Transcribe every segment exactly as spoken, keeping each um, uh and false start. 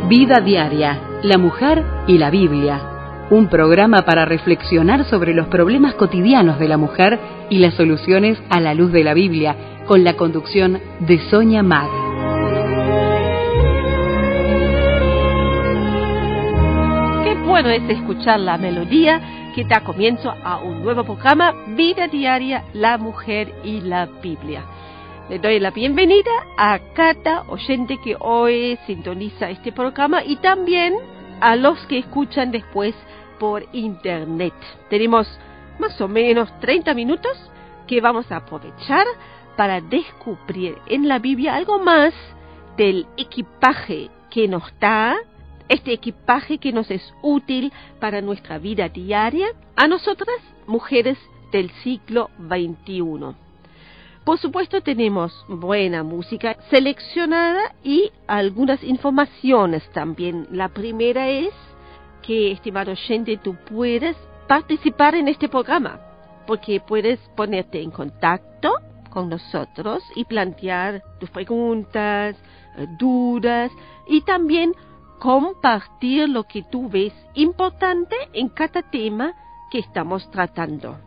Vida Diaria, la mujer y la Biblia. Un programa para reflexionar sobre los problemas cotidianos de la mujer y las soluciones a la luz de la Biblia, con la conducción de Sonia Mag. Qué bueno es escuchar la melodía que da comienzo a un nuevo programa, Vida Diaria, la mujer y la Biblia. Le doy la bienvenida a cada oyente que hoy sintoniza este programa y también a los que escuchan después por internet. Tenemos más o menos treinta minutos que vamos a aprovechar para descubrir en la Biblia algo más del equipaje que nos da, este equipaje que nos es útil para nuestra vida diaria, a nosotras, mujeres del siglo veintiuno. Por supuesto, tenemos buena música seleccionada y algunas informaciones también. La primera es que, estimado oyente, tú puedes participar en este programa, porque puedes ponerte en contacto con nosotros y plantear tus preguntas, dudas, y también compartir lo que tú ves importante en cada tema que estamos tratando.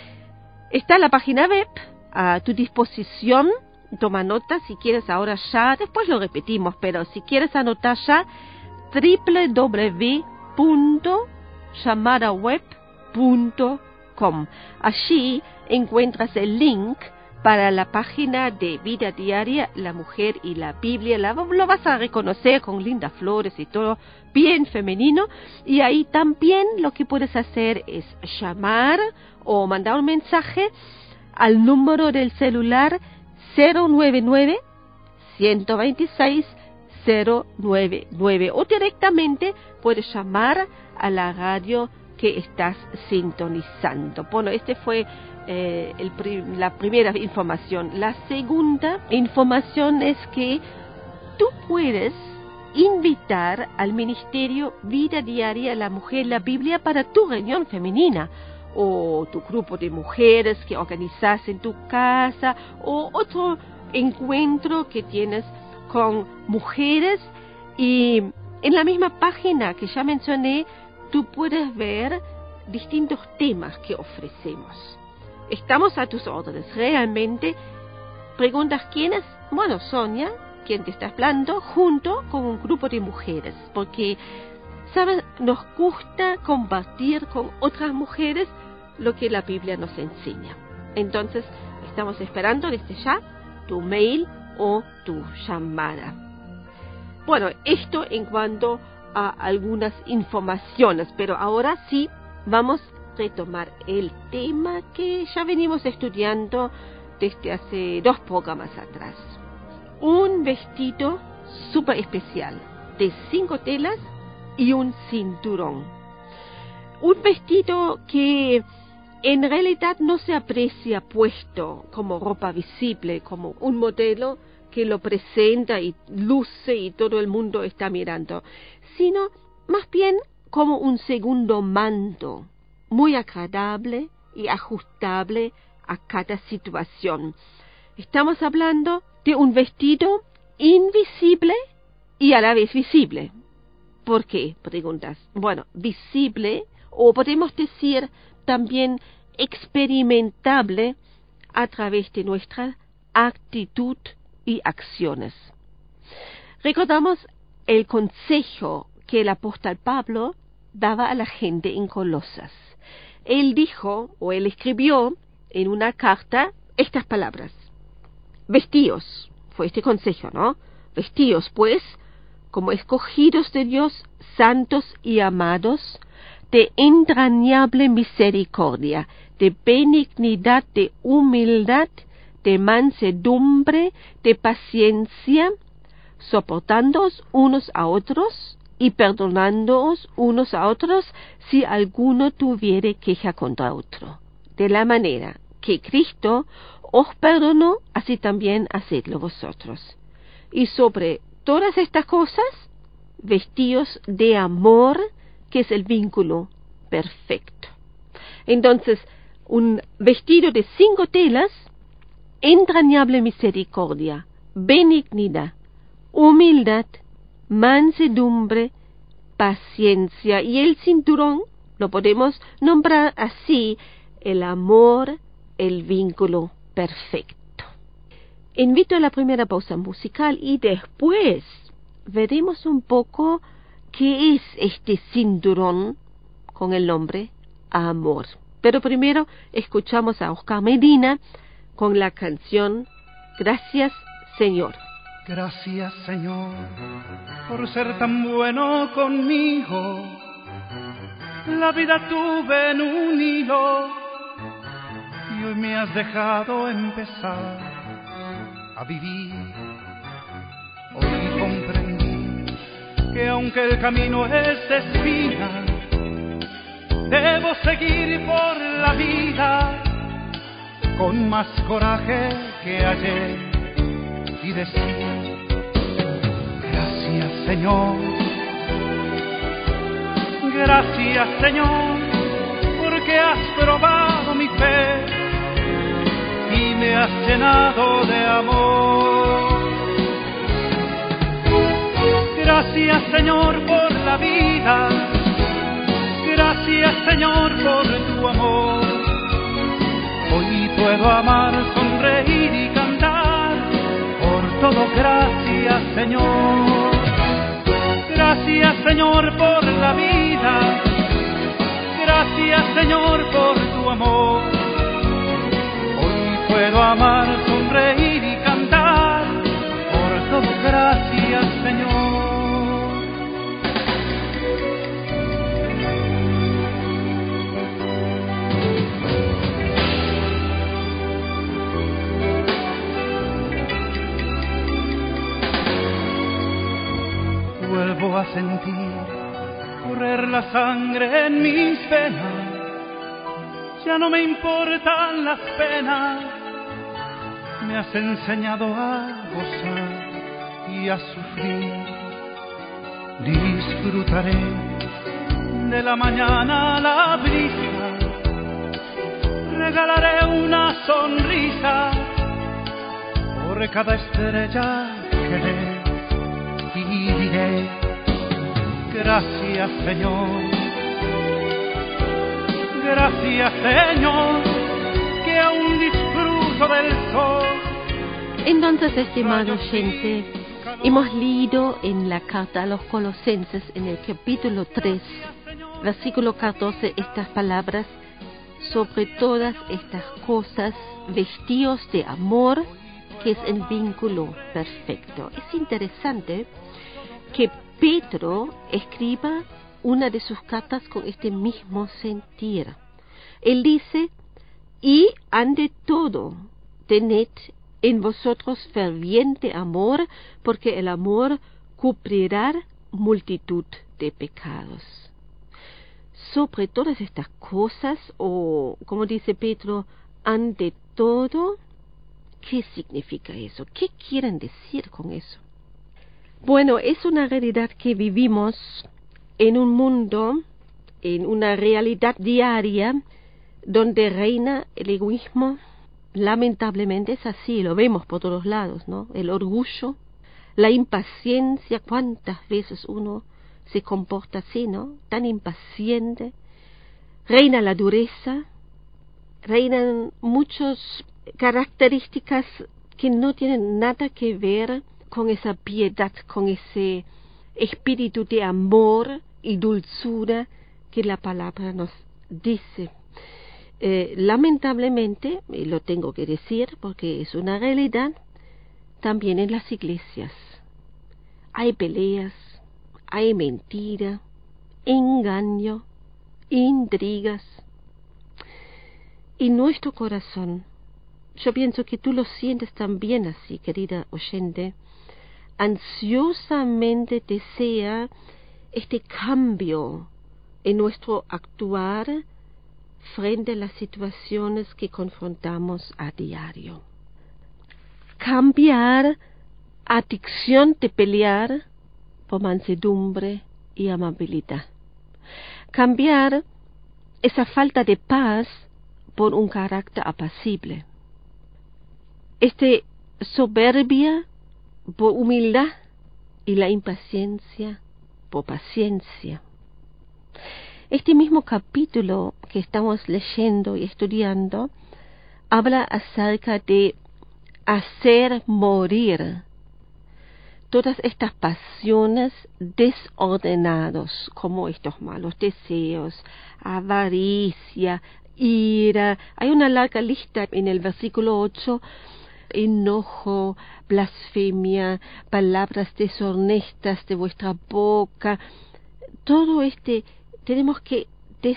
Está la página web a tu disposición. Toma nota si quieres ahora ya, después lo repetimos, pero si quieres anotar ya, doble u doble u doble u punto llamadaweb punto com. Allí encuentras el link para la página de Vida Diaria, la mujer y la Biblia. La, lo vas a reconocer con lindas flores y todo bien femenino. Y ahí también lo que puedes hacer es llamar o mandar un mensaje al número del celular cero nueve nueve, uno dos seis, cero nueve nueve, o directamente puedes llamar a la radio que estás sintonizando. Bueno, este fue eh, el prim- la primera información. La segunda información es que tú puedes invitar al Ministerio Vida Diaria, la mujer y la Biblia para tu reunión femenina, o tu grupo de mujeres que organizas en tu casa, o otro encuentro que tienes con mujeres. Y en la misma página que ya mencioné, tú puedes ver distintos temas que ofrecemos. Estamos a tus órdenes, realmente. Preguntas quién es, bueno, Sonia, quien te está hablando, junto con un grupo de mujeres, porque, ¿sabes? Nos gusta compartir con otras mujeres lo que la Biblia nos enseña. Entonces, estamos esperando desde ya tu mail o tu llamada. Bueno, esto en cuanto a algunas informaciones, pero ahora sí vamos a retomar el tema que ya venimos estudiando desde hace dos programas atrás. Un vestido súper especial de cinco telas y un cinturón. Un vestido que en realidad no se aprecia puesto como ropa visible, como un modelo que lo presenta y luce y todo el mundo está mirando, sino más bien como un segundo manto, muy agradable y ajustable a cada situación. Estamos hablando de un vestido invisible y a la vez visible. ¿Por qué? Preguntas. Bueno, visible, o podemos decir también experimentable a través de nuestra actitud y acciones. Recordamos el consejo que el apóstol Pablo daba a la gente en Colosas. Él dijo, o él escribió en una carta estas palabras: vestíos, fue este consejo, ¿no? Vestíos, pues, como escogidos de Dios, santos y amados, de entrañable misericordia, de benignidad, de humildad, de mansedumbre, de paciencia, soportándoos unos a otros y perdonándoos unos a otros si alguno tuviere queja contra otro. De la manera que Cristo os perdonó, así también hacedlo vosotros. Y sobre todas estas cosas, vestíos de amor, que es el vínculo perfecto. Entonces, un vestido de cinco telas, entrañable misericordia, benignidad, humildad, mansedumbre, paciencia. Y el cinturón lo podemos nombrar así: el amor, el vínculo perfecto. Invito a la primera pausa musical y después veremos un poco qué es este cinturón con el nombre amor. Pero primero escuchamos a Oscar Medina con la canción Gracias, Señor. Gracias, Señor, por ser tan bueno conmigo. La vida tuve en un hilo y hoy me has dejado empezar a vivir. Hoy comprendí que aunque el camino es de espina, debo seguir por la vida con más coraje que ayer y decir: gracias, Señor, gracias, Señor, porque has probado mi fe y me has llenado de amor. Gracias, Señor, por la vida. Gracias, Señor, por tu amor. Hoy puedo amar, sonreír y cantar. Por todo, gracias, Señor. Gracias, Señor, por la vida. Gracias, Señor, por tu amor. Hoy puedo amar, sonreír y cantar. Por todo, gracias, Señor. Vuelvo a sentir correr la sangre en mis venas. Ya no me importan las penas. Me has enseñado a gozar y a sufrir. Disfrutaré de la mañana la brisa. Regalaré una sonrisa por cada estrella que dé. Y diré: gracias, Señor. Gracias, Señor, que aún disfruto del sol. Entonces, estimado oyente, hemos leído en la carta a los Colosenses, en el capítulo tres, versículo catorce, estas palabras: sobre todas estas cosas, vestíos de amor, que es el vínculo perfecto. Es interesante que Pedro escriba una de sus cartas con este mismo sentir. Él dice: y ante todo, tened en vosotros ferviente amor, porque el amor cubrirá multitud de pecados. Sobre todas estas cosas, o como dice Pedro, ante todo, ¿qué significa eso? ¿Qué quieren decir con eso? Bueno, es una realidad que vivimos en un mundo, en una realidad diaria, donde reina el egoísmo. Lamentablemente es así, lo vemos por todos lados, ¿no? El orgullo, la impaciencia. ¿Cuántas veces uno se comporta así, ¿no? Tan impaciente. Reina la dureza, reinan muchas características que no tienen nada que ver con esa piedad, con ese espíritu de amor y dulzura que la palabra nos dice. Eh, lamentablemente, y lo tengo que decir porque es una realidad, también en las iglesias hay peleas, hay mentira, engaño, intrigas. Y nuestro corazón, yo pienso que tú lo sientes también así, querida oyente, ansiosamente desea este cambio en nuestro actuar frente a las situaciones que confrontamos a diario. Cambiar adicción de pelear por mansedumbre y amabilidad. Cambiar esa falta de paz por un carácter apacible. Este soberbia por humildad y la impaciencia por paciencia. Este mismo capítulo que estamos leyendo y estudiando habla acerca de hacer morir todas estas pasiones desordenadas, como estos malos deseos, avaricia, ira. Hay una larga lista en el versículo ocho, enojo, blasfemia, palabras deshonestas de vuestra boca. Todo este, tenemos que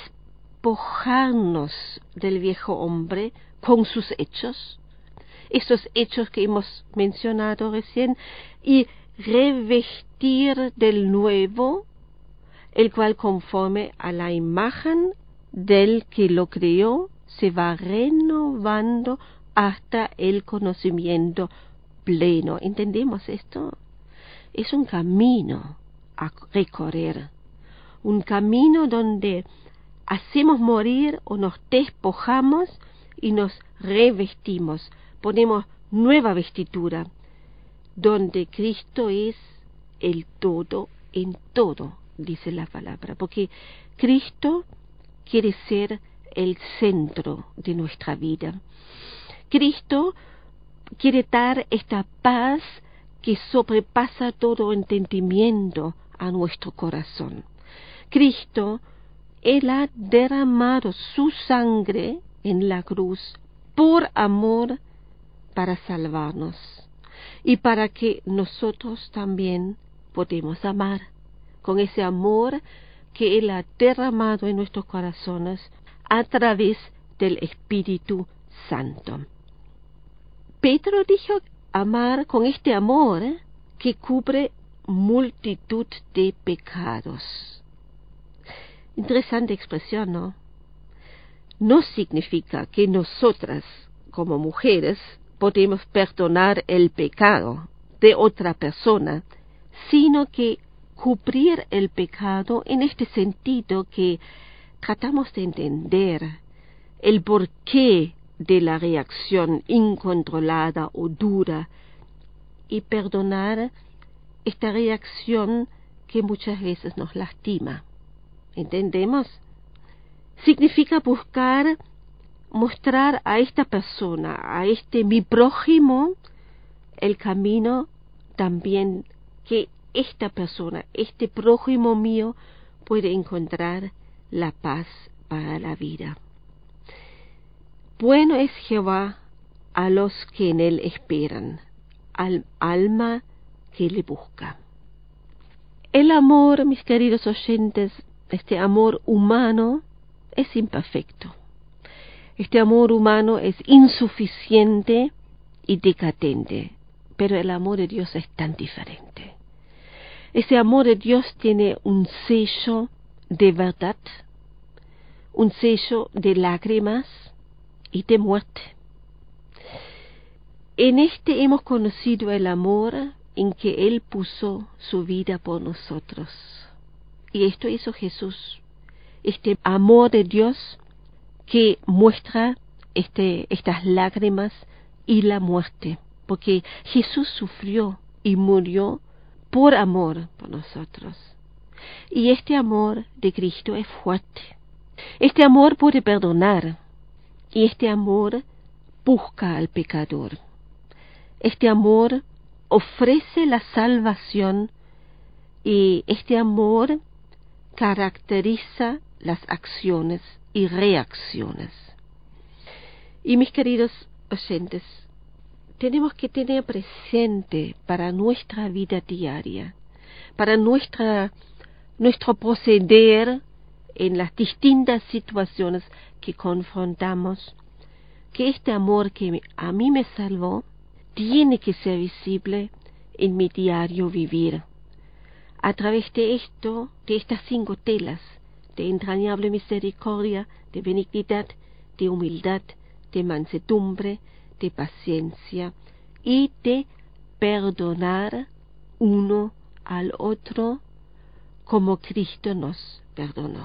despojarnos del viejo hombre con sus hechos, esos hechos que hemos mencionado recién, y revestir del nuevo, el cual conforme a la imagen del que lo creó se va renovando hasta el conocimiento pleno. ¿Entendemos esto? Es un camino a recorrer, un camino donde hacemos morir o nos despojamos y nos revestimos, ponemos nueva vestidura, donde Cristo es el todo en todo, dice la palabra, porque Cristo quiere ser el centro de nuestra vida. Cristo quiere dar esta paz que sobrepasa todo entendimiento a nuestro corazón. Cristo, Él ha derramado su sangre en la cruz por amor para salvarnos y para que nosotros también podamos amar con ese amor que Él ha derramado en nuestros corazones a través del Espíritu Santo. Pedro dijo amar con este amor que cubre multitud de pecados. Interesante expresión, ¿no? No significa que nosotras, como mujeres, podemos perdonar el pecado de otra persona, sino que cubrir el pecado en este sentido que tratamos de entender el porqué de la reacción incontrolada o dura y perdonar esta reacción que muchas veces nos lastima. ¿Entendemos? Significa buscar mostrar a esta persona, a este mi prójimo, el camino también que esta persona, este prójimo mío, puede encontrar la paz para la vida. Bueno es Jehová a los que en él esperan, al alma que le busca. El amor, mis queridos oyentes, este amor humano es imperfecto. Este amor humano es insuficiente y decadente, pero el amor de Dios es tan diferente. Ese amor de Dios tiene un sello de verdad, un sello de lágrimas y de muerte. En este hemos conocido el amor en que Él puso su vida por nosotros. Y esto hizo Jesús, este amor de Dios que muestra este, estas lágrimas y la muerte, porque Jesús sufrió y murió por amor por nosotros. Y este amor de Cristo es fuerte. Este amor puede perdonar y este amor busca al pecador. Este amor ofrece la salvación y este amor caracteriza las acciones y reacciones. Y mis queridos oyentes, tenemos que tener presente para nuestra vida diaria, para nuestra, nuestro proceder en las distintas situaciones que confrontamos, que este amor que a mí me salvó tiene que ser visible en mi diario vivir. A través de esto, de estas cinco telas, de entrañable misericordia, de benignidad, de humildad, de mansedumbre, de paciencia y de perdonar uno al otro como Cristo nos perdonó.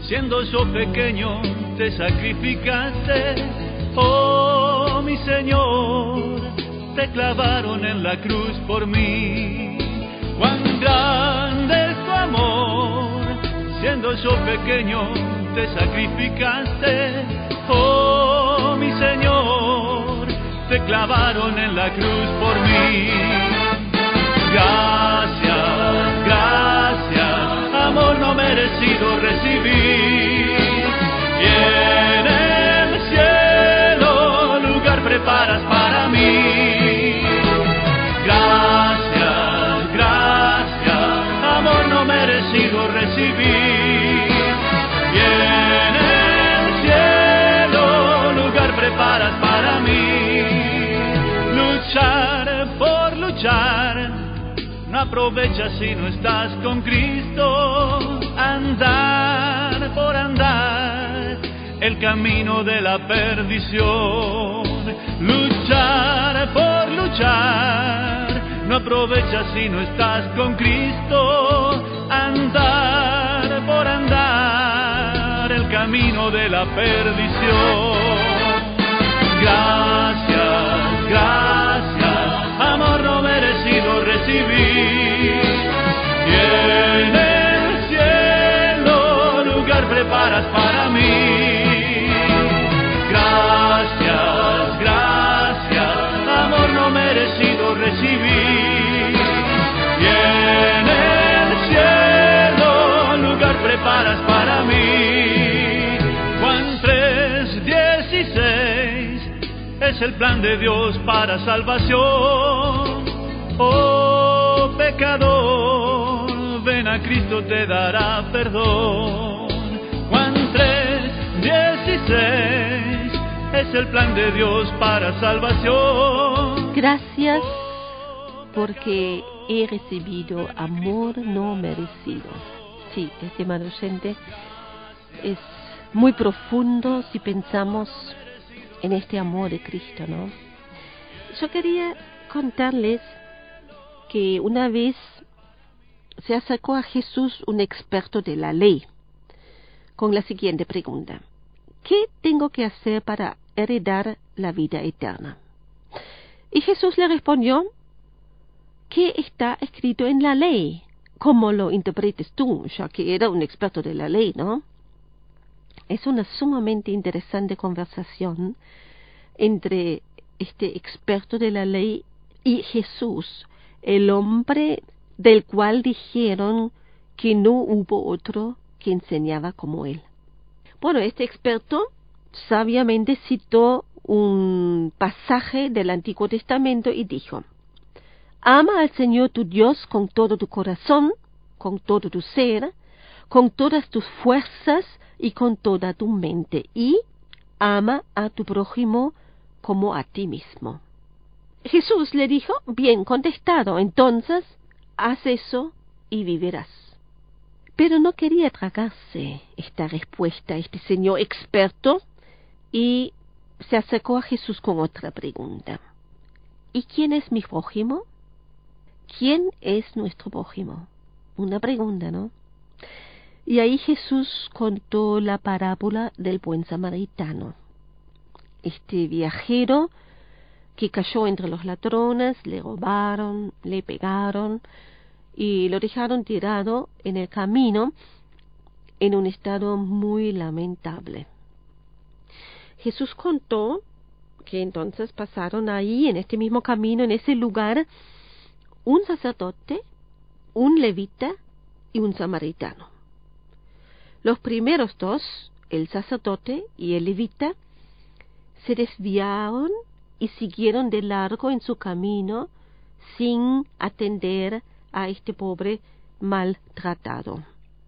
siendo yo pequeño te sacrificaste. Oh, mi Señor, te clavaron en la cruz por mí. Cuán grande es tu amor, siendo yo pequeño te sacrificaste. Oh, mi Señor, te clavaron en la cruz por mí. Gracias, gracias, amor no merecido recibí. Y en el cielo lugar preparas para mí. Gracias, gracias, amor no merecido recibí. Y en el cielo lugar preparas para mí. Luchar por luchar no aprovecha si no estás con Cristo. Andar por andar el camino de la perdición. Luchar por luchar no aprovecha si no estás con Cristo. Andar por andar el camino de la perdición. Gracias, gracias, amor no merecido recibí. Y en el cielo lugar preparas para mí. Gracias, gracias, amor no merecido recibí. Y en el cielo lugar preparas para mí. Juan tres dieciséis es el plan de Dios para salvación. Oh, pecador, ven a Cristo, te dará perdón. Juan tres dieciséis es el plan de Dios para salvación. Gracias porque he recibido amor no merecido. Sí, estimado oyente, es muy profundo si pensamos en este amor de Cristo, ¿no? Yo quería contarles que una vez se acercó a Jesús un experto de la ley con la siguiente pregunta: ¿qué tengo que hacer para heredar la vida eterna? Y Jesús le respondió: ¿qué está escrito en la ley? ¿Cómo lo interpretes tú? Ya que era un experto de la ley, ¿no? Es una sumamente interesante conversación entre este experto de la ley y Jesús, el hombre del cual dijeron que no hubo otro que enseñaba como él. Bueno, este experto sabiamente citó un pasaje del Antiguo Testamento y dijo: ama al Señor tu Dios con todo tu corazón, con todo tu ser, con todas tus fuerzas y con toda tu mente, y ama a tu prójimo como a ti mismo. Jesús le dijo: bien contestado, entonces haz eso y vivirás. Pero no quería tragarse esta respuesta este señor experto y se acercó a Jesús con otra pregunta: ¿y quién es mi prójimo? ¿Quién es nuestro prójimo? Una pregunta, ¿no? Y ahí Jesús contó la parábola del buen samaritano. Este viajero que cayó entre los ladrones, le robaron, le pegaron y lo dejaron tirado en el camino en un estado muy lamentable. Jesús contó que entonces pasaron ahí, en este mismo camino, en ese lugar, un sacerdote, un levita y un samaritano. Los primeros dos, el sacerdote y el levita, se desviaron y siguieron de largo en su camino sin atender a este pobre maltratado.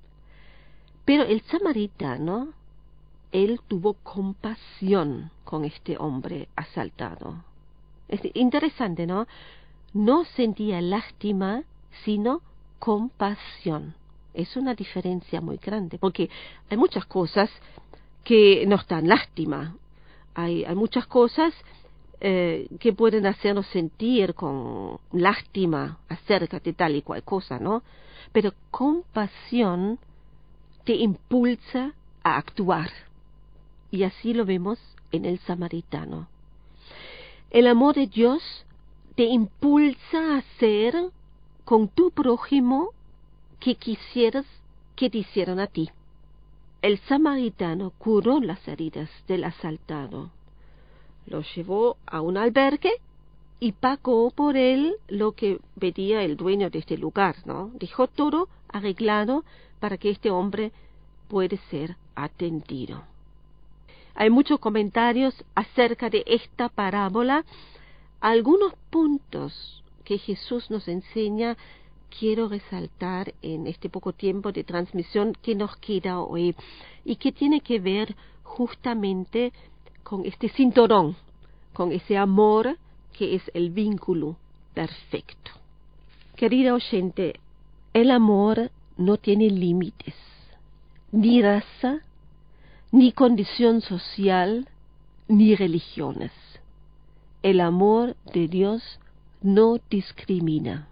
Pero el samaritano, él tuvo compasión con este hombre asaltado. Es interesante, ¿no? No sentía lástima, sino compasión. Es una diferencia muy grande, porque hay muchas cosas que nos dan lástima. Hay, hay muchas cosas eh, que pueden hacernos sentir con lástima acerca de tal y cual cosa, ¿no? Pero compasión te impulsa a actuar. Y así lo vemos en el samaritano. El amor de Dios te impulsa a hacer con tu prójimo que quisieras que te hicieran a ti. El samaritano curó las heridas del asaltado, lo llevó a un albergue y pagó por él lo que pedía el dueño de este lugar, ¿no? Dejó todo arreglado para que este hombre pueda ser atendido. Hay muchos comentarios acerca de esta parábola. Algunos puntos que Jesús nos enseña quiero resaltar en este poco tiempo de transmisión que nos queda hoy y que tiene que ver justamente con este cinturón, con ese amor que es el vínculo perfecto. Querido oyente, el amor no tiene límites, ni raza, ni condición social, ni religiones. El amor de Dios no discrimina.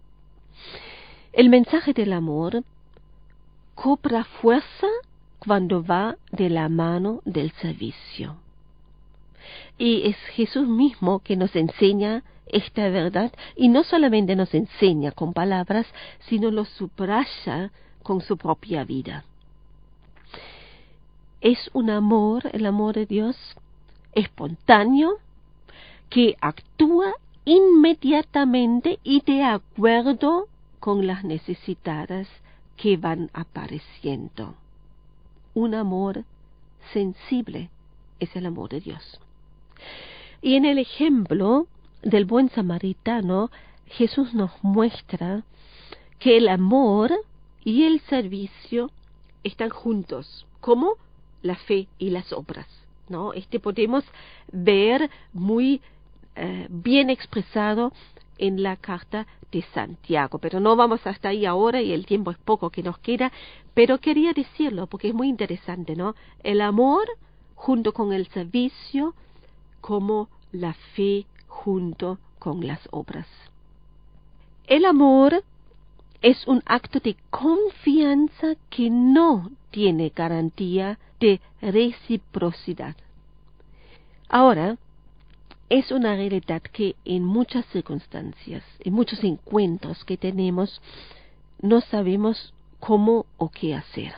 El mensaje del amor cobra fuerza cuando va de la mano del servicio. Y es Jesús mismo que nos enseña esta verdad, y no solamente nos enseña con palabras, sino lo subraya con su propia vida. Es un amor, el amor de Dios, espontáneo, que actúa inmediatamente y de acuerdo con las necesidades que van apareciendo. Un amor sensible es el amor de Dios. Y en el ejemplo del buen samaritano, Jesús nos muestra que el amor y el servicio están juntos, como la fe y las obras, ¿no? Este podemos ver muy eh, bien expresado en la carta de Santiago, pero no vamos hasta ahí ahora y el tiempo es poco que nos queda, pero quería decirlo porque es muy interesante, ¿no? El amor junto con el servicio, como la fe junto con las obras. El amor es un acto de confianza que no tiene garantía de reciprocidad. Ahora, es una realidad que en muchas circunstancias, en muchos encuentros que tenemos, no sabemos cómo o qué hacer.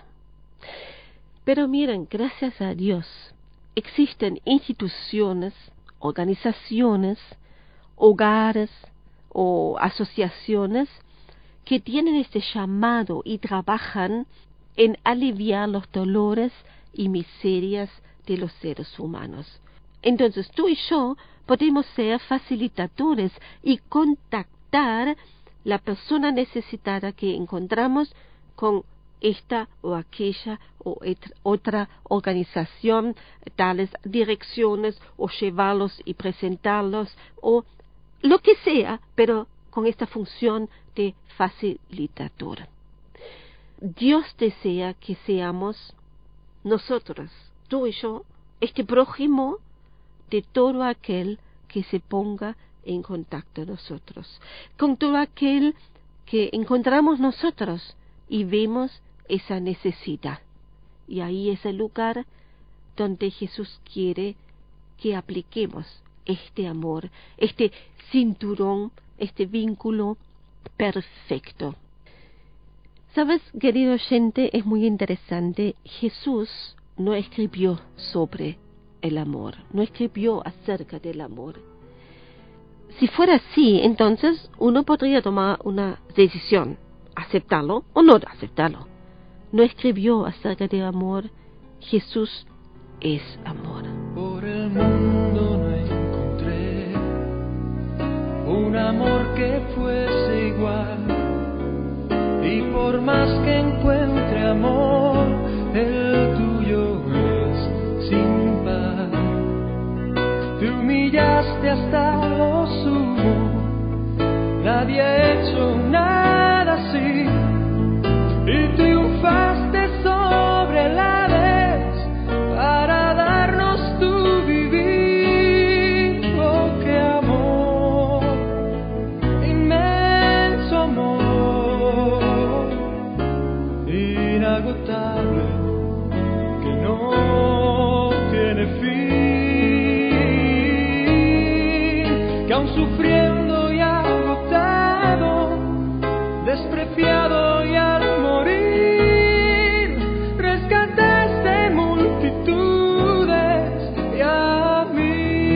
Pero miren, gracias a Dios, existen instituciones, organizaciones, hogares o asociaciones que tienen este llamado y trabajan en aliviar los dolores y miserias de los seres humanos. Entonces tú y yo podemos ser facilitadores y contactar la persona necesitada que encontramos con esta o aquella o et- otra organización, tales direcciones, o llevarlos y presentarlos, o lo que sea, pero con esta función de facilitador. Dios desea que seamos nosotros, tú y yo, este prójimo de todo aquel que se ponga en contacto nosotros, con todo aquel que encontramos nosotros y vemos esa necesidad. Y ahí es el lugar donde Jesús quiere que apliquemos este amor, este cinturón, este vínculo perfecto. ¿Sabes, querido oyente? Es muy interesante. Jesús no escribió sobre el amor, no escribió acerca del amor. Si fuera así, entonces uno podría tomar una decisión, aceptarlo o no aceptarlo. No escribió acerca del amor. Jesús es amor. Por el mundo no encontré un amor que fuese igual, y por más que encuentre amor, el tuyo es sin par. Te humillaste hasta lo sumo, nadie ha hecho nada así, y triunfaste sobre la vez para darnos tu vivir. Oh, qué amor, inmenso amor, inagotable. no tiene fin, que aún sufriendo y agotado, despreciado y al morir, rescataste multitudes y a mí.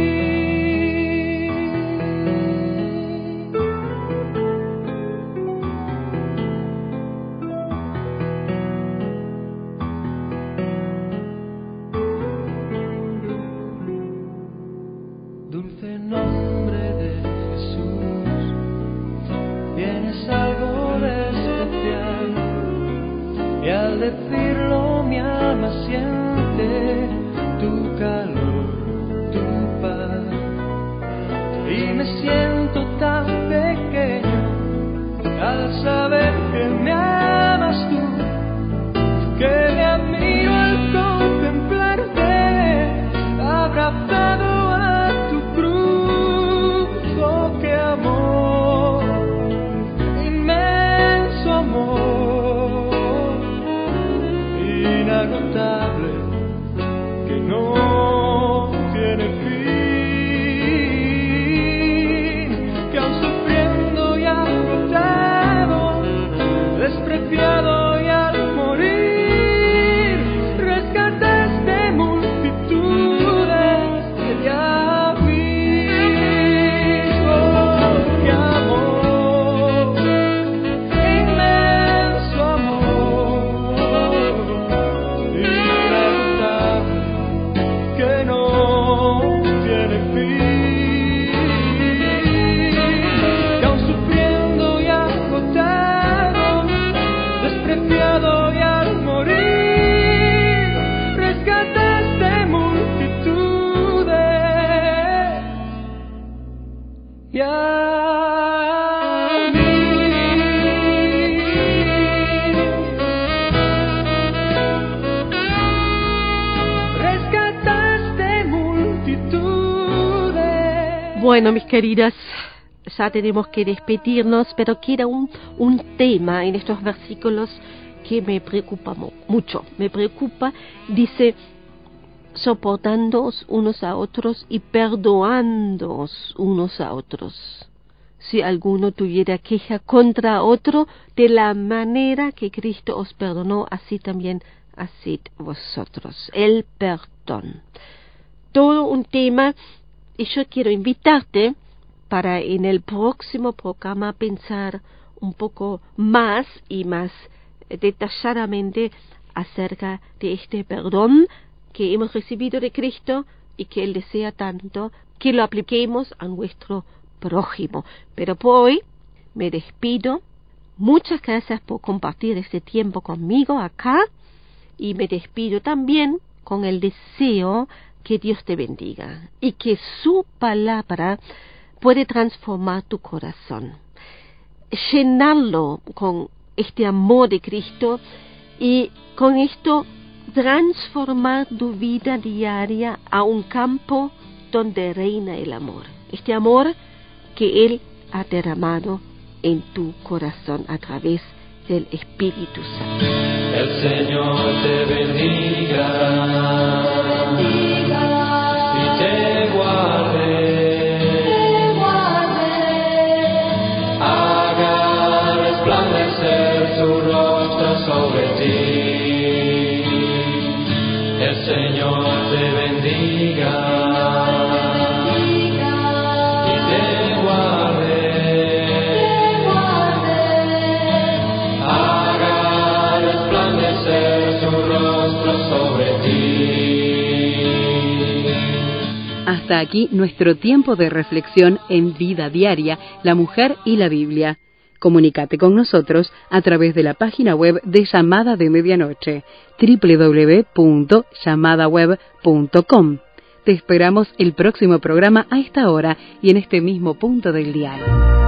Dulce nombre de Jesús, tienes algo de especial, y al decirlo mi alma siente tu calor, tu paz, y me siento tan pequeño al saber que me amas tú, que me admiro al contemplarte abrazado a tu cruz. Oh, qué amor, inmenso amor, inagotable, que no tiene fin, que aún sufriendo y agotado, despreciado y al morir, rescataste multitudes y a mí. Oh, qué amor, inmenso amor, inagotable, que no tiene fin, que aún sufriendo y agotado, despreciado y al morir, rescataste multitudes y a mí. Rescataste multitudes. Bueno, mis queridas, ya tenemos que despedirnos, pero queda un, un tema en estos versículos que me preocupa mu- mucho. Me preocupa, dice, soportándoos unos a otros y perdonándoos unos a otros. Si alguno tuviera queja contra otro, de la manera que Cristo os perdonó, así también haced vosotros. El perdón. Todo un tema, y yo quiero invitarte para en el próximo programa pensar un poco más y más detalladamente acerca de este perdón que hemos recibido de Cristo y que Él desea tanto que lo apliquemos a nuestro prójimo. Pero por hoy me despido. Muchas gracias por compartir este tiempo conmigo acá, y me despido también con el deseo que Dios te bendiga y que su palabra puede transformar tu corazón, llenarlo con este amor de Cristo y con esto transformar tu vida diaria a un campo donde reina el amor. Este amor que Él ha derramado en tu corazón a través del Espíritu Santo. El Señor te bendiga, bendiga y te guarde, te guarde, haga resplandecer su rostro sobre ti. El Señor te bendiga, bendiga y te guarde, te guarde, haga resplandecer su rostro sobre ti. Hasta aquí nuestro tiempo de reflexión en Vida Diaria, la mujer y la Biblia. Comunícate con nosotros a través de la página web de Llamada de Medianoche, doble u doble u doble u punto llamada web punto com. Te esperamos el próximo programa a esta hora y en este mismo punto del dial.